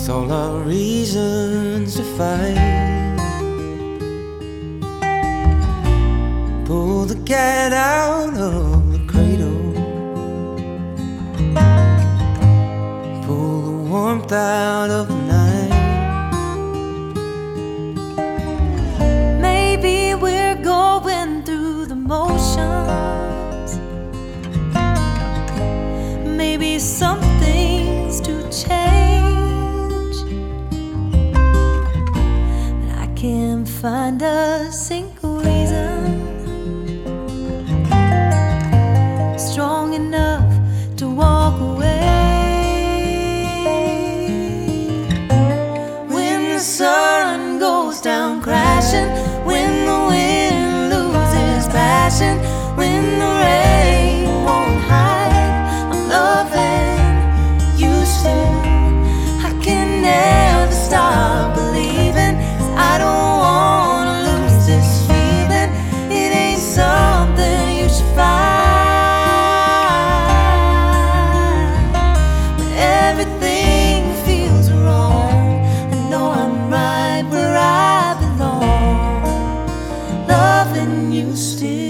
all our reasons to fight. Pull the cat out of the cradle, pull the warmth out of the night. Maybe we're going through the motions, maybe something's to change, but I can't find a single reason strong enough to walk away. When the sun goes down crashing, when the wind loses passion, when the rain won't hide, I'm loving you still. I can never stop believing, 'cause I don't wanna lose this feeling. It ain't something you should find. When everything feels wrong, I know I'm right where I belong, loving you still.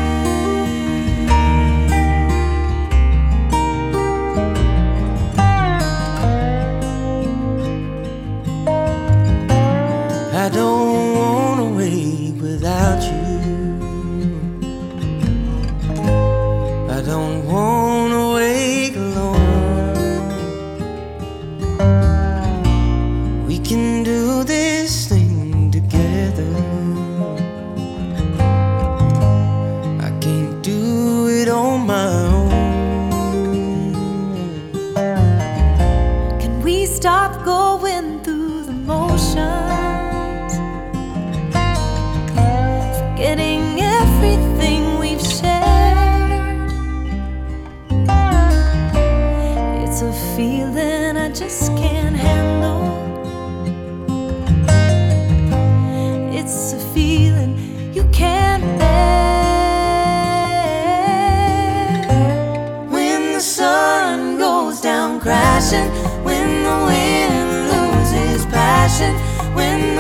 I don't wanna wake without you. I don't wanna wake alone. We can do this thing together. I can't do it on my own. Can we stop going through the motions, forgetting everything we've shared? It's a feeling I just can't handle. It's a feeling you can't bear. When the sun goes down crashing, when the wind loses passion, when